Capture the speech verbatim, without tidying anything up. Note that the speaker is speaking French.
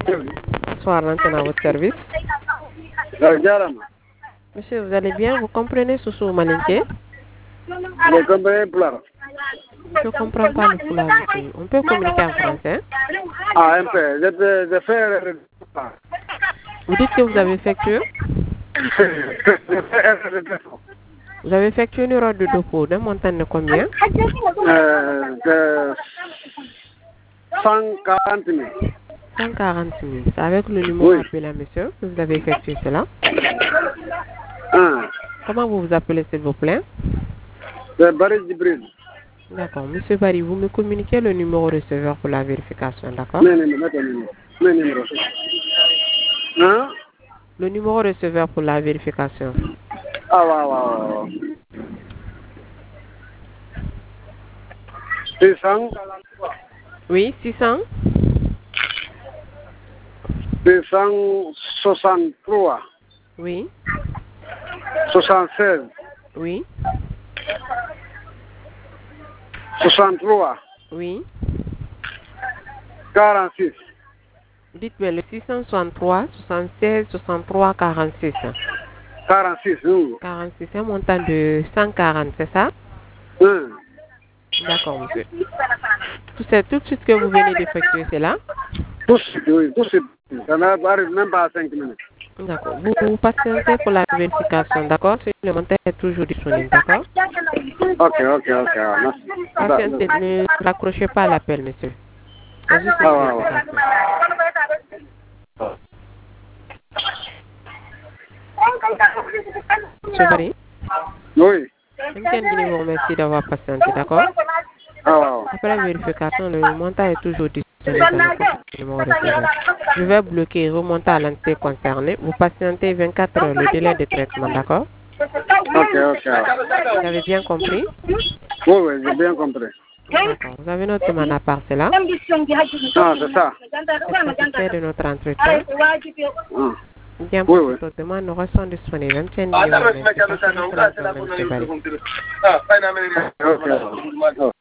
Bonsoir, maintenant à votre service. Monsieur, vous allez bien? Vous comprenez Soussou Malinké? Je comprends Pulaar. Je ne comprends pas le Pulaar, monsieur. On peut communiquer en français? Ah, un peu. Je, je, je fais... Vous dites que vous avez effectué? Vous avez effectué une erreur de dépôt d'un montant de combien? Euh, de cent quarante mille. cent quarante mille. C'est avec le numéro Oui. appelé à monsieur que vous avez effectué cela? Ah, Comment vous vous appelez, s'il vous plaît? c'est Barry Djibril. D'accord. Monsieur Barry, vous me communiquez le numéro receveur pour la vérification, d'accord? Mais numéro, mettez le numéro. Mais numéro. Hein? Le numéro receveur pour la vérification. Ah, waaw, waaw. six cents. Oui, six cents? six cent soixante-trois. Oui. soixante-seize. Oui. soixante-trois. Oui. quarante-six. Dites-moi le six cent soixante-trois, soixante-seize, soixante-trois, quarante-six. quarante-six, oui. quarante-six, un montant de cent quarante, c'est ça? Oui. D'accord, monsieur. Tout, c'est tout de suite que vous venez d'effectuer cela? Tout de suite, oui, tout de suite. Ça n'arrive même pas à cinq minutes. D'accord. Vous, vous patientez pour la vérification, d'accord? Le montant est toujours disponible, d'accord? Ok, ok, ok. Merci. Patientez, ne raccrochez pas l'appel, monsieur. C'est juste une Ah, ouais, ouais. vérification. Monsieur Barry? Oui. Je vous remercie d'avoir patienté, d'accord? Ah, ouais, ouais. Après la vérification, le montant est toujours disponible dans le numéro receveur. Je vais bloquer et remonter à l'entité concernée. Vous patientez vingt-quatre heures, le délai de traitement, d'accord? Ok, ok. Vous avez bien compris? Oui, oui, j'ai bien compris. D'accord. Vous avez notre demande à part cela? Ah, c'est ça. C'est satisfait de notre entretien? Ah. Bien, Oui, pour oui. cette demande, nous restons disponibles. Même si elle n'y est pas, mais c'est pas une excellente journée, monsieur Barry. Ok.